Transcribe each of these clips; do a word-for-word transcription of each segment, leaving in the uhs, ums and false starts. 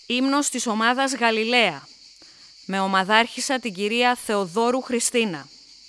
Ύμνος της ομάδας Γαλιλαία, με ομαδάρχησα την κυρία Θεοδόρου Χριστίνα.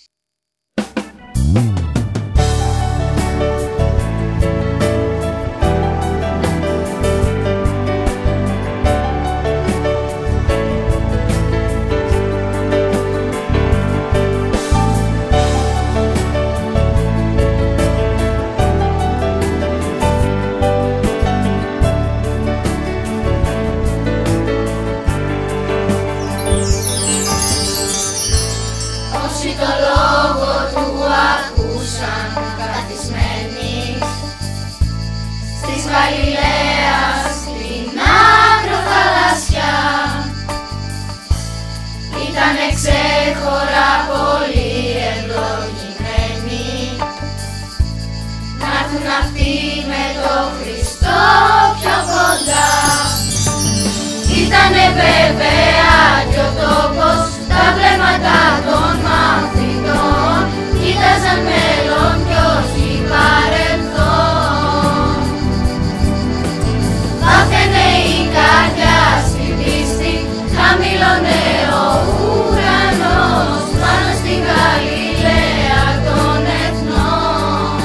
Γαλιλαία στην άκρο θαλασσιά ήτανε ξέχωρα πολύ ευλογημένοι να'ρθουν αυτοί με το Χριστό πιο κοντά. Ήτανε βέβαια κι ο τόπος, τα βλέμματα των μαθητών κοίταζαν μέλλον κι όχι παρελθόν. Πάθαινε η καρδιά στη πίστη, χαμήλωνε ο ουρανός πάνω στη Γαλιλαία των εθνών.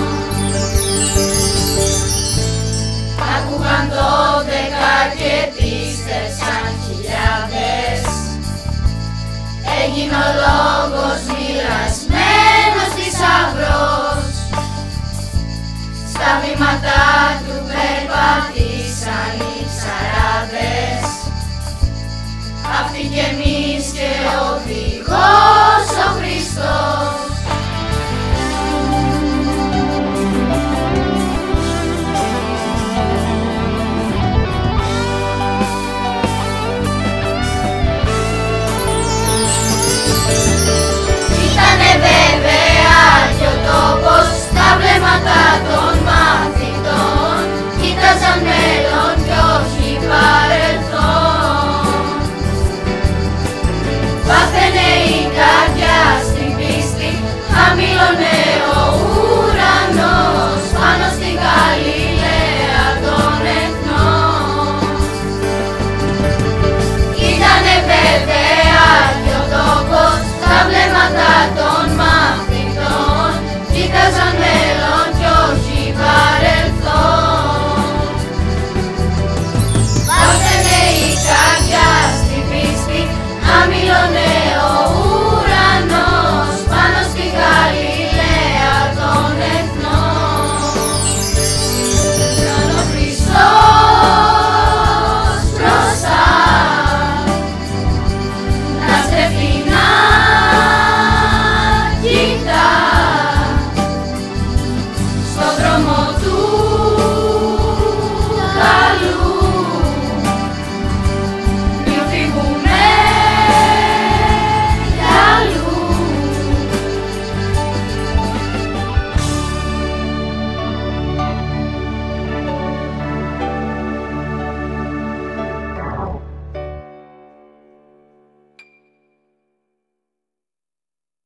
Άκουγαν δώδεκα και πίστευσαν χιλιάδες. Έγινε ο λόγος μοιρασμένος θησαυρός. Στα βήματα του περπατήσαν